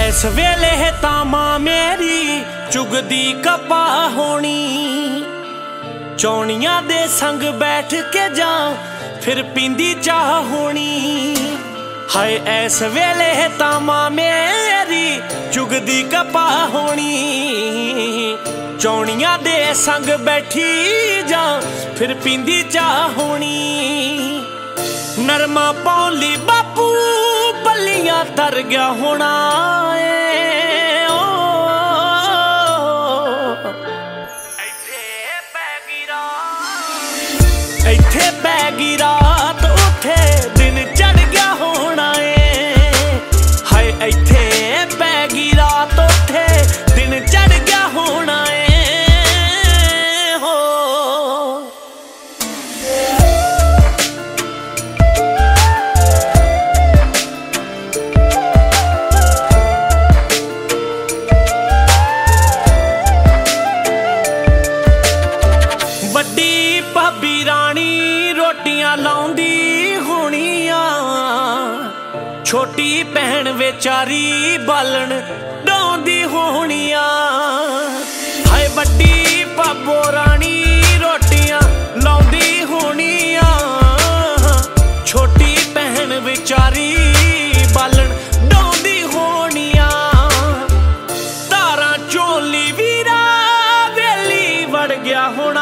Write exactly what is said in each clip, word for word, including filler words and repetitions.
इस वेले तां मां मेरी चुगदी कपा होनी, चौनियां दे संग बैठ के जा फिर पींदी चाह होनी। हाय इस वेले तां मां मेरी चुगदी कपा होनी, चौनियां दे संग बैठी जा फिर पींदी चाह होनी। नरमा पौली बापू बल्लियां तर गया होना ए ओ, इत्थे पै गई रात, इत्थे पै गई रात उथे दिन चढ़ गया होना ए। हाय इत्थे पै गई रात उथे दिन चढ़ गया होना ए। ਵੱਡੀ ਭਾਬੀ ਰਾਣੀ ਰੋਟੀਆਂ ਲਾਉਂਦੀ ਹੋਣੀਆਂ, ਛੋਟੀ ਭੈਣ ਵਿਚਾਰੀ ਬਾਲਣ ਡਾਉਂਦੀ ਹੋਣੀਆਂ। ਹਾਏ ਵੱਡੀ ਭਾਬੋ ਰਾਣੀ ਰੋਟੀਆਂ ਲਾਉਂਦੀ ਹੋਣੀਆਂ, ਛੋਟੀ ਭੈਣ ਵਿਚਾਰੀ ਬਾਲਣ ਡਾਉਂਦੀ ਹੋਣੀਆਂ। ਧਾਰਾਂ ਝੋਲੀ ਵੀਰਾ ਵੇਲੀ ਵੜ ਗਿਆ ਹੋਣਾ,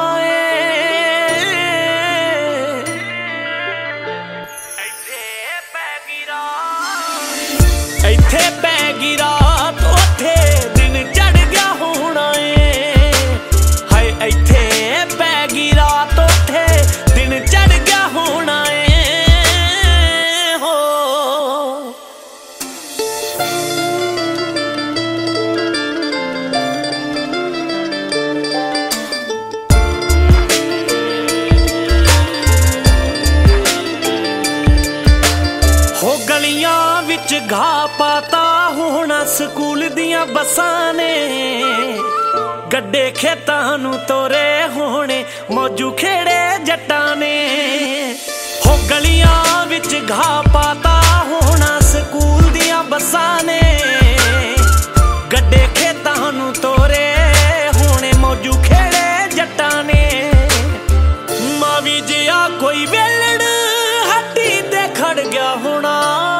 ਇੱਥੇ ਪੈ ਗਈ ਰਾਤ ਉਥੇ ਦਿਨ ਚੜ੍ਹ ਗਿਆ ਹੋਣਾ ਏ। ਹਾਏ ਇੱਥੇ ਪੈ ਗਈ ਰਾਤ ਉਥੇ ਦਿਨ ਚੜ੍ਹ ਗਿਆ ਹੋਣਾ ਏ ਹੋ। ਹੋ ਗਲੀਆਂ ਵਿੱਚ ਘਾਹ ਪਾਤਾ ਹੋਣਾ ਸਕੂਲ ਦੀਆਂ ਬੱਸਾਂ ਨੇ, ਗੱਡੇ ਖੇਤਾਂ ਨੂੰ ਤੋਰੇ ਹੋਣੇ ਮੌਜੂ ਖੇੜੇ ਜੱਟਾਂ ਨੇ। ਹੋ ਗਲੀਆਂ ਵਿੱਚ ਘਾਹ ਪਾਤਾ ਹੋਣਾ ਸਕੂਲ ਦੀਆਂ ਬੱਸਾਂ ਨੇ, ਗੱਡੇ ਖੇਤਾਂ ਨੂੰ ਤੋਰੇ ਹੋਣੇ ਮੌਜੂ ਖੇੜੇ ਜੱਟਾਂ ਨੇ। ਮਾਵੀ ਜਿਹਾ ਕੋਈ ਵੇਲੜ ਹੱਟੀ ਤੇ ਖੜ ਗਿਆ ਹੋਣਾ,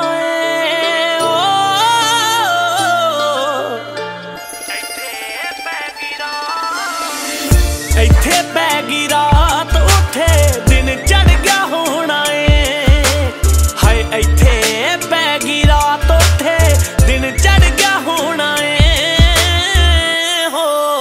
ਇੱਥੇ ਪੈ ਗਈ ਰਾਤ ਉਥੇ ਦਿਨ ਚੜ੍ਹ ਗਿਆ ਹੋਣਾ ਏ। ਹਾਏ ਇੱਥੇ ਪੈ ਗਈ ਰਾਤ ਉਥੇ ਦਿਨ ਚੜ੍ਹ ਗਿਆ ਹੋਣਾ ਏ ਹੋ।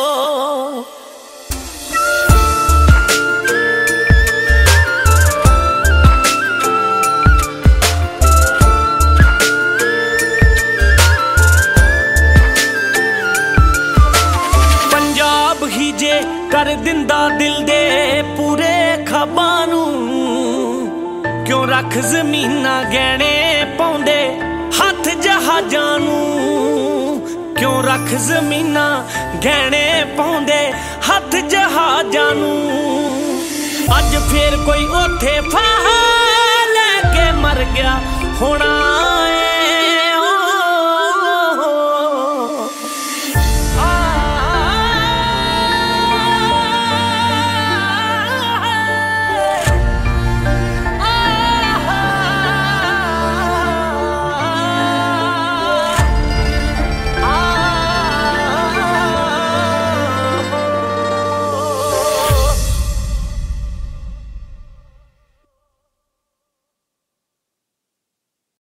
ਪੰਜਾਬ ਹੀ ਜੇ ਕਰ ਦਿੰਦਾ ਦਿਲ ਦੇ ਪੂਰੇ ਖਾਬਾਂ ਨੂੰ, ਕਿਉਂ ਰੱਖ ਜ਼ਮੀਨਾਂ ਗਹਿਣੇ ਪਾਉਂਦੇ ਹੱਥ ਜਹਾਜ਼ਾਂ ਨੂੰ। ਕਿਉਂ ਰੱਖ ਜ਼ਮੀਨਾਂ ਗਹਿਣੇ ਪਾਉਂਦੇ ਹੱਥ ਜਹਾਜ਼ਾਂ ਨੂੰ। ਅੱਜ ਫੇਰ ਕੋਈ ਉੱਥੇ ਫਾਹਾ ਲੈ ਕੇ ਮਰ ਗਿਆ ਹੋਣਾ।